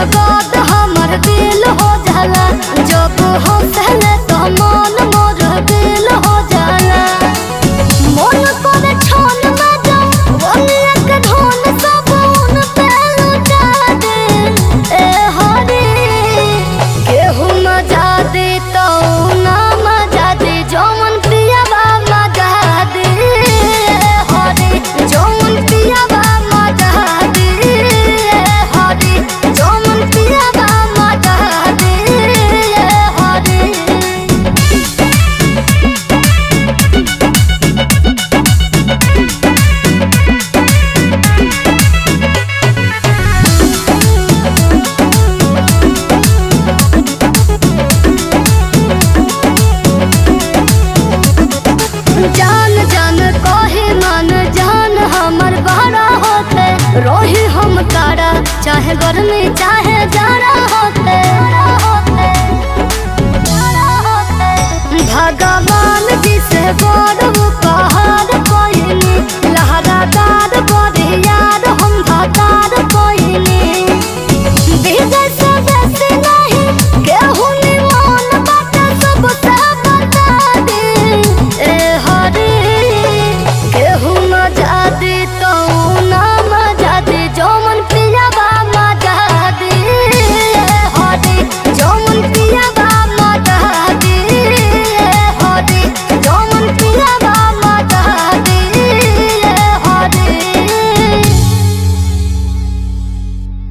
बर्बाद हमर दिल हो जाला, जब हंसले तो मन मोर दिल हो जाला। मन करे छन में जाऊं बोलिए के धन सब उन पे लुटा दे। ए हरी केहू मजा दे तो ना मजा दे, जौन पिया बा मजा दे। ए हरी जौन पिया बा मजा दे। ए हरी जौन पिया बा मजा दे। ए हरी जान जान कहे मन जान हमर बड़ा होते, रोही हम तारा चाहे गर्मी चाहे